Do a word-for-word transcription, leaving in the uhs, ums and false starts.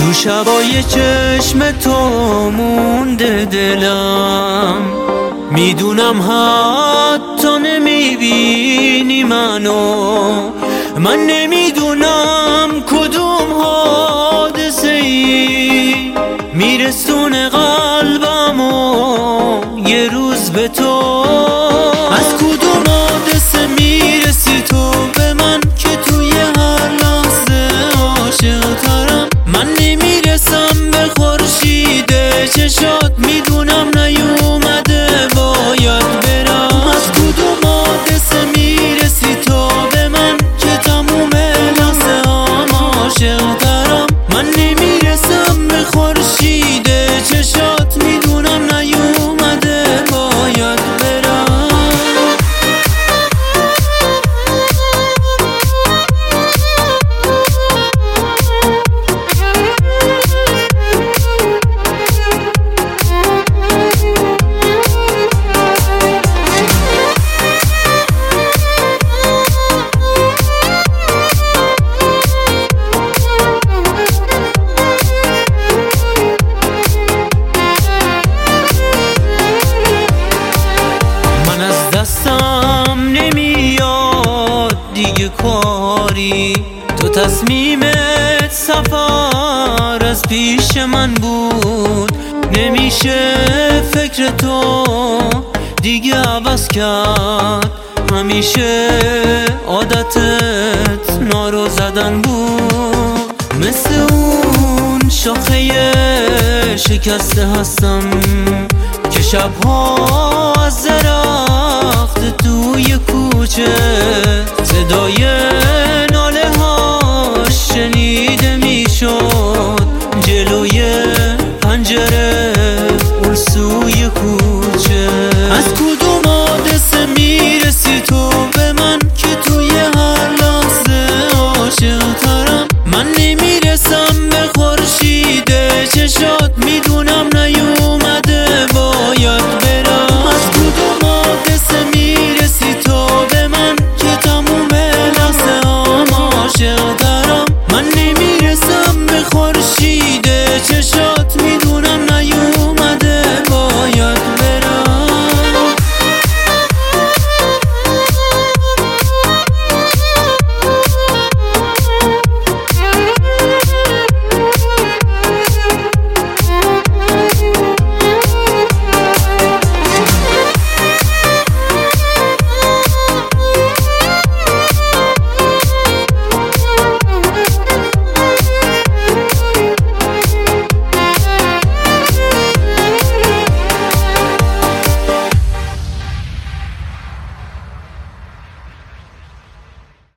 تو شبای چشم تو مونده دلم، میدونم حتی نمیبینی منو، من نمیدونم کدوم حادثه ای میرسونه قلبمو یه روز به تو. از کدوم حادثه میرسی تو به من که توی هر لحظه عاشق ترم؟ من نمیرسم به خورشید چشات، میدونم نیومده باید برم. از کدوم حادثه میرسی تو به من که تموم لحظه هم عاشق ترم؟ من نمیرسم به خورشید چشات، میدونم نیومده باید برم. دستم نمیاد دیگه کاری، تو تصمیمت سفر از پیش من بود، نمیشه فکر تو دیگه عوض کرد، همیشه عادتت نارو زدن بود. مثل اون شاخه شکسته هستم که شبها از درخت توی کوچه صدای ناله هاش شنیده میشد، جلوی پنجره اون سوی کوچه. از کدوم حادثه میرسی تو به من که توی هر لحظه عاشق ترم؟ من نمیرسم به خورشید چشات، میدونم نیومده باید برم. از کدوم حادثه میرسی تو به من که تموم لحظه هم عاشق ترم؟ من نمیرسم به خورشید